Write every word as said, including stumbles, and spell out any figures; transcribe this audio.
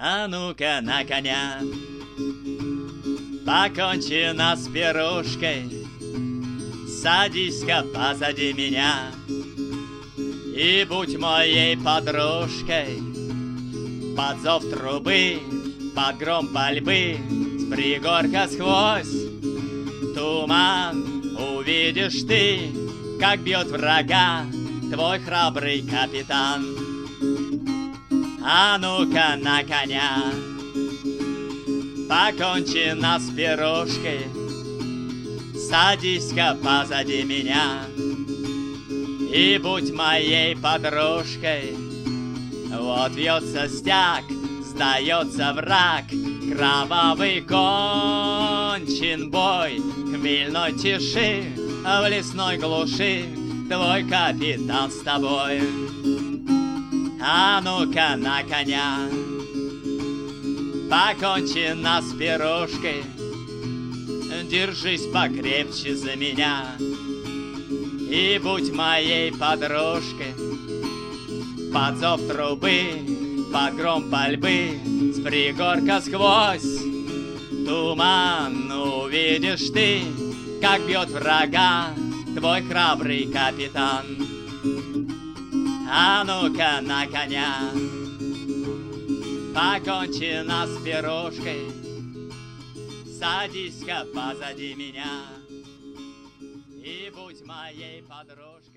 А ну-ка на коня, покончено с пирушкой, садись-ка позади меня и будь моей подружкой. Под зов трубы, под гром пальбы, с пригорка сквозь туман увидишь ты, как бьет врага твой храбрый капитан. А ну-ка на коня, покончено с пирушкой, садись-ка позади меня и будь моей подружкой. Вот вьется стяг, сдается враг, кровавый кончен бой. Хмельной тиши, в лесной глуши твой капитан с тобой. А ну-ка на коня, покончено с пирушкой, держись покрепче за меня и будь моей подружкой. Под зов трубы, под гром пальбы, с пригорка сквозь туман увидишь ты, как бьет врага твой храбрый капитан. А ну-ка на коня, покончено с пирушкой, садись-ка позади меня и будь моей подружкой.